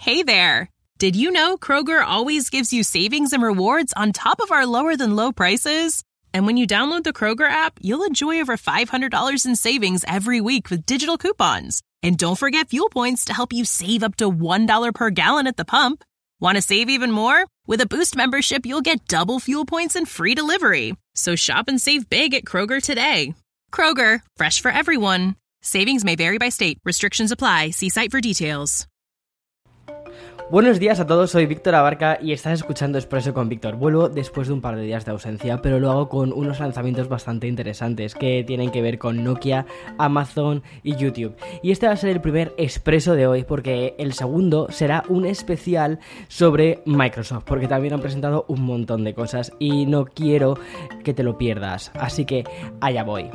Hey there! Did you know Kroger always gives you savings and rewards on top of our lower-than-low prices? And when you download the Kroger app, you'll enjoy over $500 in savings every week with digital coupons. And don't forget fuel points to help you save up to $1 per gallon at the pump. Want to save even more? With a Boost membership, you'll get double fuel points and free delivery. So shop and save big at Kroger today. Kroger, fresh for everyone. Savings may vary by state. Restrictions apply. See site for details. Buenos días a todos, soy Víctor Abarca y estás escuchando Expreso con Víctor. Vuelvo después de un par de días de ausencia, pero lo hago con unos lanzamientos bastante interesantes que tienen que ver con Nokia, Amazon y YouTube. Y este va a ser el primer Expreso de hoy, porque el segundo será un especial sobre Microsoft, porque también han presentado un montón de cosas y no quiero que te lo pierdas, así que allá voy.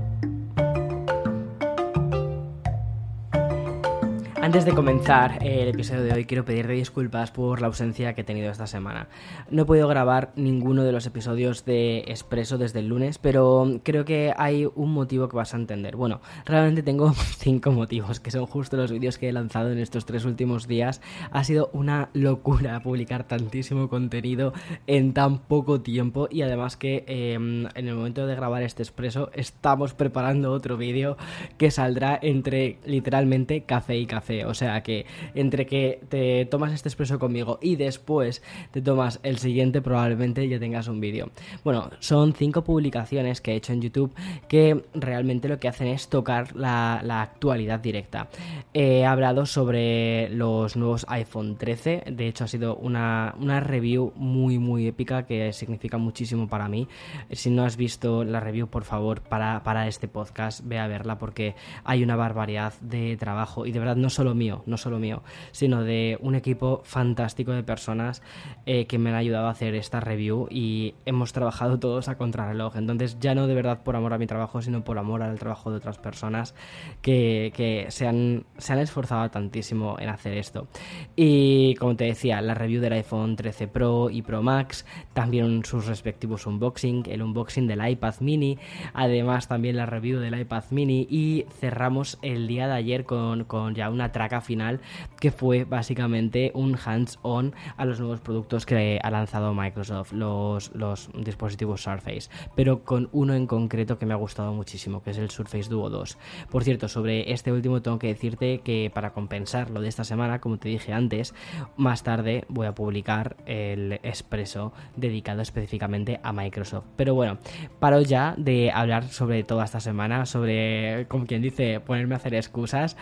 Antes de comenzar el episodio de hoy, quiero pedirte disculpas por la ausencia que he tenido esta semana. No he podido grabar ninguno de los episodios de Expreso desde el lunes, pero creo que hay un motivo que vas a entender. Bueno, realmente tengo 5 motivos, que son justo los vídeos que he lanzado en estos 3 últimos días. Ha sido una locura publicar tantísimo contenido en tan poco tiempo, y además que en el momento de grabar este Expreso estamos preparando otro vídeo que saldrá entre literalmente café y café. O sea que entre que te tomas este Expreso conmigo y después te tomas el siguiente, probablemente ya tengas un vídeo. Bueno, son 5 publicaciones que he hecho en YouTube que realmente lo que hacen es tocar la actualidad directa. He hablado sobre los nuevos iPhone 13. De hecho ha sido una review muy épica que significa muchísimo para mí. Si no has visto la review, por favor, para este podcast, ve a verla, porque hay una barbaridad de trabajo, y de verdad no solo mío, sino de un equipo fantástico de personas que me han ayudado a hacer esta review, y hemos trabajado todos a contrarreloj. Entonces, ya no de verdad por amor a mi trabajo, sino por amor al trabajo de otras personas que se han esforzado tantísimo en hacer esto. Y como te decía, la review del iPhone 13 Pro y Pro Max, también sus respectivos unboxing, el unboxing del iPad mini, además también la review del iPad mini, y cerramos el día de ayer con ya una traca final que fue básicamente un hands-on a los nuevos productos que ha lanzado Microsoft, los dispositivos Surface, pero con uno en concreto que me ha gustado muchísimo, que es el Surface Duo 2. Por cierto, sobre este último tengo que decirte que, para compensar lo de esta semana, como te dije antes, más tarde voy a publicar el Expreso dedicado específicamente a Microsoft. Pero bueno, paro ya de hablar sobre toda esta semana, sobre, como quien dice, ponerme a hacer excusas.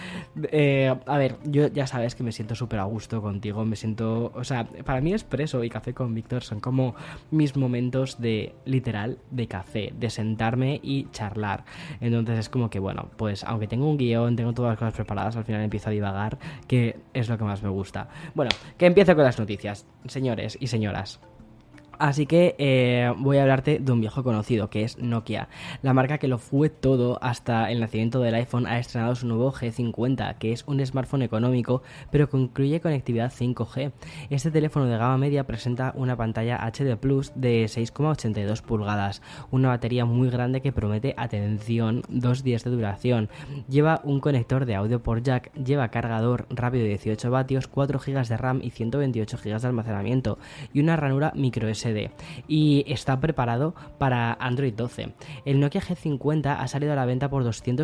A ver, yo ya sabes que me siento súper a gusto contigo, me siento, o sea, para mí Expreso y Café con Víctor son como mis momentos de, literal, de café, de sentarme y charlar. Entonces es como que, bueno, pues aunque tengo un guión, tengo todas las cosas preparadas, al final empiezo a divagar, que es lo que más me gusta. Bueno, que empiezo con las noticias, señores y señoras. Así que voy a hablarte de un viejo conocido, que es Nokia. La marca que lo fue todo hasta el nacimiento del iPhone ha estrenado su nuevo G50, que es un smartphone económico pero que incluye conectividad 5G. Este teléfono de gama media presenta una pantalla HD Plus de 6,82 pulgadas, una batería muy grande que promete, atención, 2 días de duración. Lleva un conector de audio por jack, lleva cargador rápido de 18 vatios, 4 GB de RAM y 128 GB de almacenamiento, y una ranura microSD. Y está preparado para Android 12. El Nokia G50 ha salido a la venta por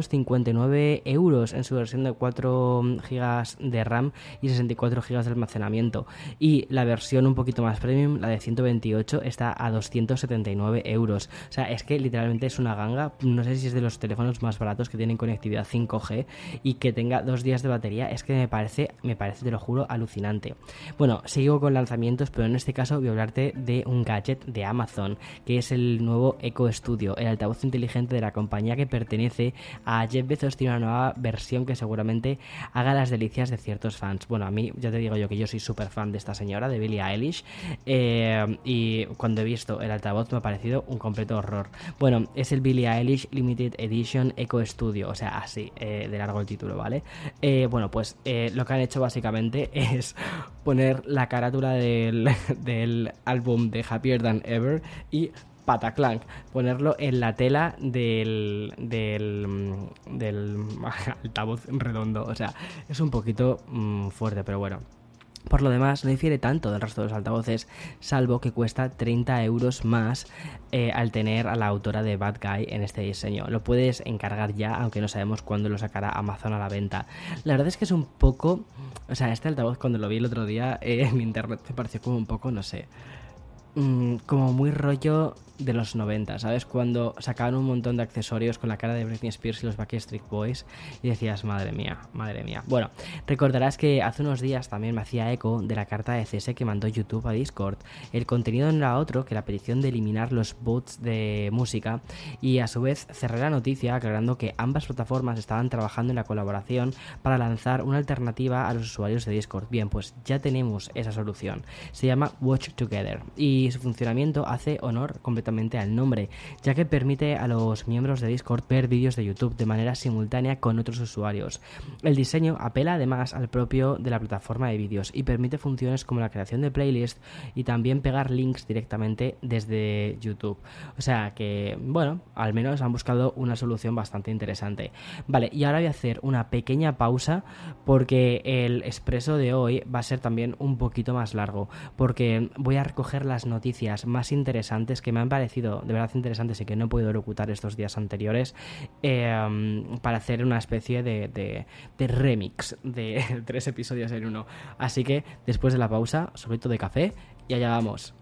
259 euros en su versión de 4 GB de RAM y 64 GB de almacenamiento, y la versión un poquito más premium, la de 128, está a 279 euros. O sea, es que literalmente es una ganga. No sé si es de los teléfonos más baratos que tienen conectividad 5G y que tenga 2 días de batería. Es que me parece, te lo juro, alucinante. Bueno, sigo con lanzamientos, pero en este caso voy a hablarte de un gadget de Amazon, que es el nuevo Echo Studio, el altavoz inteligente de la compañía que pertenece a Jeff Bezos. Tiene una nueva versión que seguramente haga las delicias de ciertos fans. Bueno, a mí, ya te digo yo que yo soy súper fan de esta señora, de Billie Eilish, y cuando he visto el altavoz me ha parecido un completo horror. Bueno, es el Billie Eilish Limited Edition Echo Studio, o sea, así, de largo el título, ¿vale? Bueno, pues lo que han hecho básicamente es poner la carátula del álbum de Happier Than Ever y pataclanc, ponerlo en la tela del altavoz redondo. O sea, es un poquito fuerte, pero bueno. Por lo demás, no difiere tanto del resto de los altavoces, salvo que cuesta 30 euros más al tener a la autora de Bad Guy en este diseño. Lo puedes encargar ya, aunque no sabemos cuándo lo sacará Amazon a la venta. La verdad es que es un poco... O sea, este altavoz cuando lo vi el otro día en internet me pareció como un poco, no sé... como muy rollo de los 90, ¿sabes? Cuando sacaban un montón de accesorios con la cara de Britney Spears y los Backstreet Boys y decías, madre mía, madre mía. Bueno, recordarás que hace unos días también me hacía eco de la carta de cese que mandó YouTube a Discord. El contenido no era otro que la petición de eliminar los bots de música, y a su vez cerré la noticia aclarando que ambas plataformas estaban trabajando en la colaboración para lanzar una alternativa a los usuarios de Discord. Bien, pues ya tenemos esa solución. Se llama Watch Together y su funcionamiento hace honor completamente al nombre, ya que permite a los miembros de Discord ver vídeos de YouTube de manera simultánea con otros usuarios. El diseño apela además al propio de la plataforma de vídeos y permite funciones como la creación de playlists y también pegar links directamente desde YouTube. O sea que, bueno, al menos han buscado una solución bastante interesante. Vale, y ahora voy a hacer una pequeña pausa porque el expreso de hoy va a ser también un poquito más largo, porque voy a recoger las noticias más interesantes que me han parecido de verdad interesantes y que no he podido locutar estos días anteriores, para hacer una especie de remix de 3 episodios en uno. Así que después de la pausa, sorbito de café y allá vamos.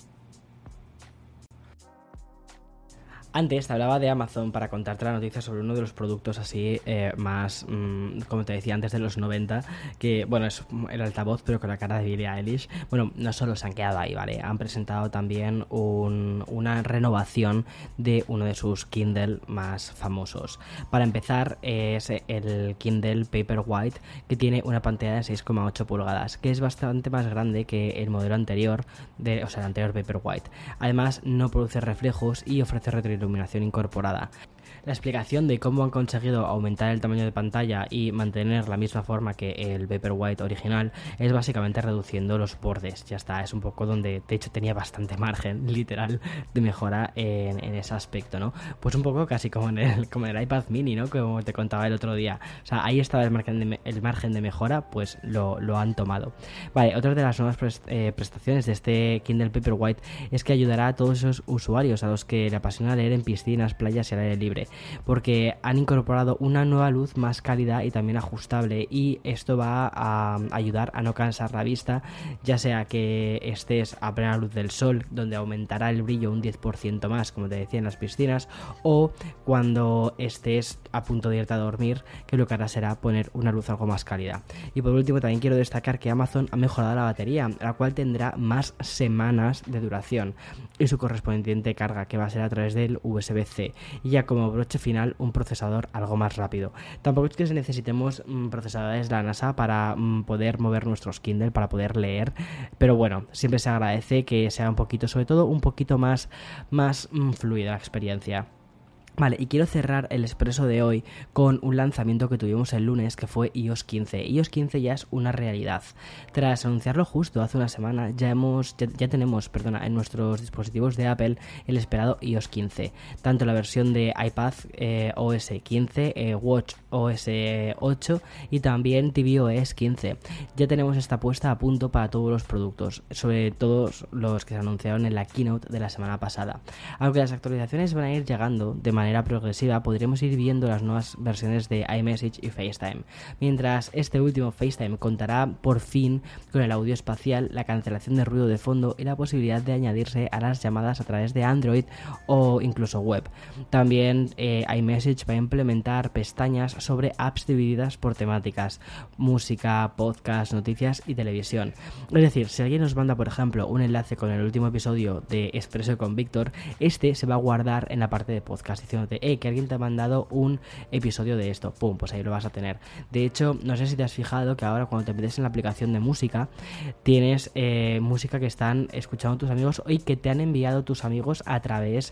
Antes te hablaba de Amazon para contarte la noticia sobre uno de los productos así más, como te decía antes, de los 90, que bueno, es el altavoz pero con la cara de Billie Eilish. Bueno, no solo se han quedado ahí, ¿vale? Han presentado también una renovación de uno de sus Kindle más famosos. Para empezar, es el Kindle Paperwhite, que tiene una pantalla de 6,8 pulgadas, que es bastante más grande que el modelo anterior, el anterior Paperwhite. Además, no produce reflejos y ofrece retroiluminación incorporada. La explicación de cómo han conseguido aumentar el tamaño de pantalla y mantener la misma forma que el Paperwhite original es básicamente reduciendo los bordes. Ya está, es un poco donde de hecho tenía bastante margen literal de mejora en ese aspecto, ¿no? Pues un poco casi como en el iPad mini, ¿no? Como te contaba el otro día. O sea, ahí estaba el margen de mejora, pues lo han tomado. Vale, otra de las nuevas prestaciones de este Kindle Paperwhite es que ayudará a todos esos usuarios a los que le apasiona leer en piscinas, playas y al aire libre, porque han incorporado una nueva luz más cálida y también ajustable, y esto va a ayudar a no cansar la vista, ya sea que estés a plena luz del sol, donde aumentará el brillo un 10% más, como te decía, en las piscinas, o cuando estés a punto de irte a dormir, que lo que hará será poner una luz algo más cálida. Y por último también quiero destacar que Amazon ha mejorado la batería, la cual tendrá más semanas de duración, y su correspondiente carga, que va a ser a través del USB-C, y ya como broche final un procesador algo más rápido. Tampoco es que necesitemos procesadores de la NASA para poder mover nuestros Kindle, para poder leer, pero bueno, siempre se agradece que sea un poquito, sobre todo un poquito más fluida la experiencia. Vale, y quiero cerrar el expreso de hoy con un lanzamiento que tuvimos el lunes, que fue iOS 15. iOS 15 ya es una realidad. Tras anunciarlo justo hace una semana, ya tenemos en nuestros dispositivos de Apple el esperado iOS 15. Tanto la versión de iPad OS 15, Watch OS 8 y también tvOS 15. Ya tenemos esta puesta a punto para todos los productos, sobre todos los que se anunciaron en la keynote de la semana pasada. Aunque las actualizaciones van a ir llegando de manera progresiva, podremos ir viendo las nuevas versiones de iMessage y FaceTime, mientras este último, FaceTime, contará por fin con el audio espacial, la cancelación de ruido de fondo y la posibilidad de añadirse a las llamadas a través de Android o incluso web. También iMessage va a implementar pestañas sobre apps divididas por temáticas: música, podcast, noticias y televisión. Es decir, si alguien nos manda, por ejemplo, un enlace con el último episodio de Expreso con Víctor, este se va a guardar en la parte de podcast, diciéndote, que alguien te ha mandado un episodio de esto, pum, pues ahí lo vas a tener. De hecho, no sé si te has fijado que ahora cuando te metes en la aplicación de música, tienes música que están escuchando tus amigos y que te han enviado tus amigos a través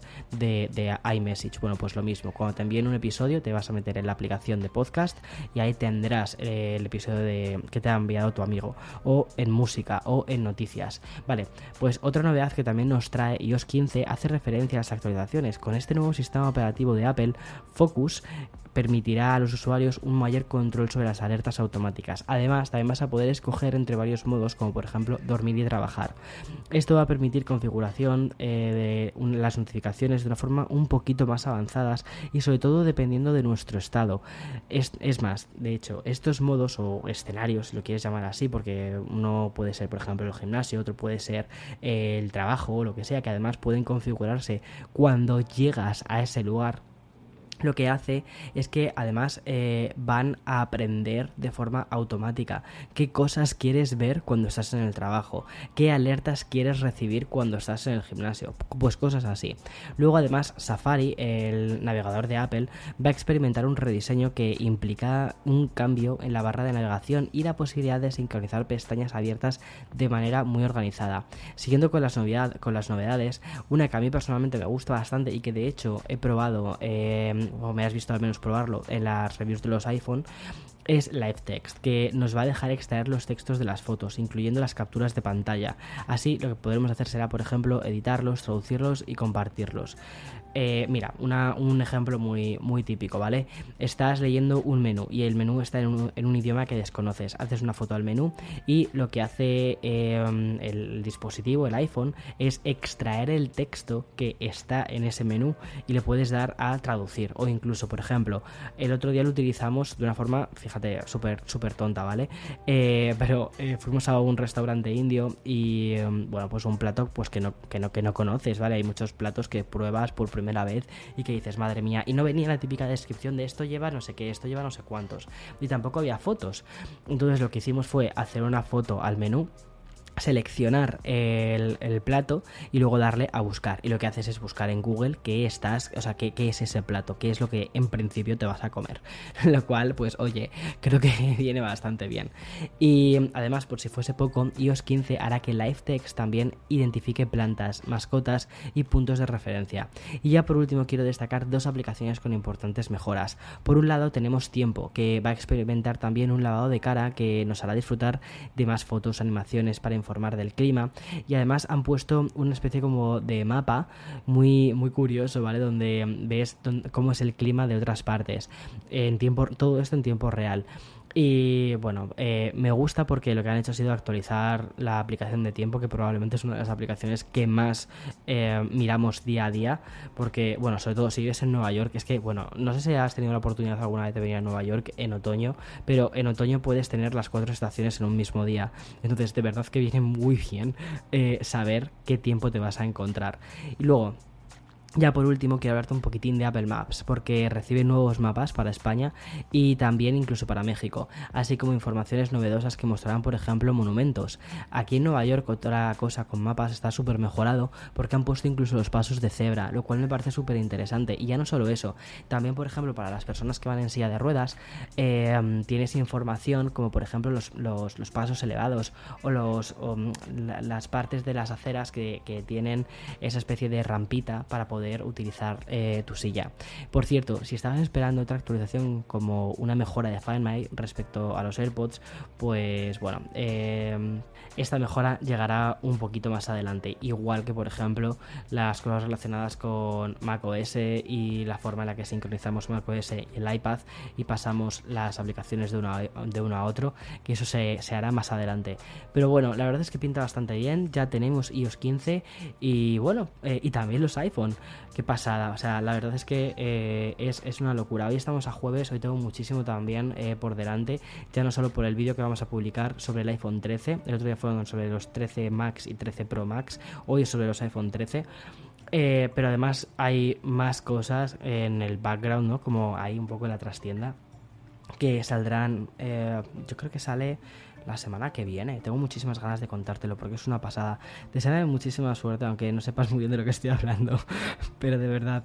de iMessage. Bueno, pues lo mismo, cuando te envíen un episodio te vas a meter en la aplicación de podcast y ahí tendrás el episodio que te ha enviado tu amigo, o en música o en noticias. Vale, pues otra novedad que también nos trae iOS 15 hace referencia a las actualizaciones. Con este nuevo sistema operativo operativo de Apple, Focus, permitirá a los usuarios un mayor control sobre las alertas automáticas. Además, también vas a poder escoger entre varios modos, como por ejemplo dormir y trabajar. Esto va a permitir configuración de las notificaciones de una forma un poquito más avanzadas y sobre todo dependiendo de nuestro estado. Es más, de hecho, estos modos o escenarios, si lo quieres llamar así, porque uno puede ser por ejemplo el gimnasio, otro puede ser el trabajo o lo que sea, que además pueden configurarse cuando llegas a ese lugar. Lo que hace es que además van a aprender de forma automática qué cosas quieres ver cuando estás en el trabajo, qué alertas quieres recibir cuando estás en el gimnasio, pues cosas así. Luego además Safari, el navegador de Apple, va a experimentar un rediseño que implica un cambio en la barra de navegación y la posibilidad de sincronizar pestañas abiertas de manera muy organizada. Siguiendo con las novedades, una que a mí personalmente me gusta bastante y que de hecho he probado o me has visto al menos probarlo en las reviews de los iPhone, es Live Text, que nos va a dejar extraer los textos de las fotos, incluyendo las capturas de pantalla. Así, lo que podremos hacer será, por ejemplo, editarlos, traducirlos y compartirlos. Mira, un ejemplo muy, muy típico, ¿vale? Estás leyendo un menú y el menú está en un idioma que desconoces. Haces una foto al menú y lo que hace el dispositivo, el iPhone, es extraer el texto que está en ese menú y le puedes dar a traducir. O incluso, por ejemplo, el otro día lo utilizamos de una forma, fíjate, súper tonta, ¿vale? Pero fuimos a un restaurante indio y, bueno, pues un plato pues que no conoces, ¿vale? Hay muchos platos que pruebas por primera vez y que dices, madre mía, y no venía la típica descripción de esto lleva no sé qué, esto lleva no sé cuántos, y tampoco había fotos. Entonces lo que hicimos fue hacer una foto al menú, seleccionar el plato y luego darle a buscar, y lo que haces es buscar en Google qué es ese plato, qué es lo que en principio te vas a comer, lo cual pues oye, creo que viene bastante bien. Y además, por si fuese poco, iOS 15 hará que Live Text también identifique plantas, mascotas y puntos de referencia. Y ya por último quiero destacar dos aplicaciones con importantes mejoras. Por un lado tenemos Tiempo, que va a experimentar también un lavado de cara que nos hará disfrutar de más fotos, animaciones para informar del clima, y además han puesto una especie como de mapa muy, muy curioso, ¿vale? Donde ves cómo es el clima de otras partes, todo esto en tiempo real. Y bueno, me gusta porque lo que han hecho ha sido actualizar la aplicación de Tiempo, que probablemente es una de las aplicaciones que más miramos día a día, porque bueno, sobre todo si vives en Nueva York, es que bueno, no sé si has tenido la oportunidad alguna vez de venir a Nueva York en otoño, pero en otoño puedes tener las 4 estaciones en un mismo día, entonces de verdad que viene muy bien saber qué tiempo te vas a encontrar. Y luego, ya por último quiero hablarte un poquitín de Apple Maps, porque recibe nuevos mapas para España y también incluso para México, así como informaciones novedosas que mostrarán, por ejemplo, monumentos. Aquí en Nueva York otra cosa con mapas está súper mejorado porque han puesto incluso los pasos de cebra, lo cual me parece súper interesante. Y ya no solo eso, también por ejemplo para las personas que van en silla de ruedas tienes información como por ejemplo los pasos elevados o las partes de las aceras que tienen esa especie de rampita para poder utilizar tu silla. Por cierto, si estabas esperando otra actualización como una mejora de Find My respecto a los AirPods, pues bueno, esta mejora llegará un poquito más adelante, igual que por ejemplo las cosas relacionadas con macOS y la forma en la que sincronizamos macOS y el iPad y pasamos las aplicaciones de uno a otro, que eso se hará más adelante. Pero bueno, la verdad es que pinta bastante bien. Ya tenemos iOS 15 y bueno, y también los iPhone. Qué pasada, o sea, la verdad es que es una locura. Hoy estamos a jueves, hoy tengo muchísimo también por delante, ya no solo por el vídeo que vamos a publicar sobre el iPhone 13, el otro día fueron sobre los 13 Max y 13 Pro Max, hoy es sobre los iPhone 13, pero además hay más cosas en el background, ¿no? Como hay un poco en la trastienda, que saldrán, yo creo que sale la semana que viene. Tengo muchísimas ganas de contártelo porque es una pasada. Te deseo muchísima suerte, aunque no sepas muy bien de lo que estoy hablando, pero de verdad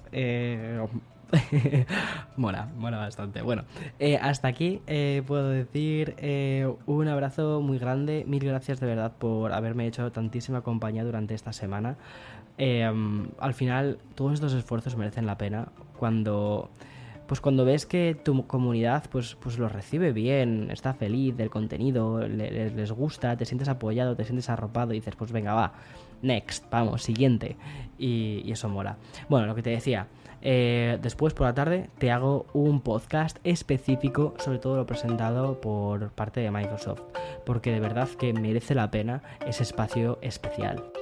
mola bastante. Bueno, hasta aquí puedo decir un abrazo muy grande. Mil gracias de verdad por haberme hecho tantísima compañía durante esta semana. Al final todos estos esfuerzos merecen la pena cuando pues cuando ves que tu comunidad pues lo recibe bien, está feliz del contenido, les gusta, te sientes apoyado, te sientes arropado y dices, pues venga, va, next, vamos, siguiente. Y eso mola. Bueno, lo que te decía, después por la tarde te hago un podcast específico sobre todo lo presentado por parte de Microsoft, porque de verdad que merece la pena ese espacio especial.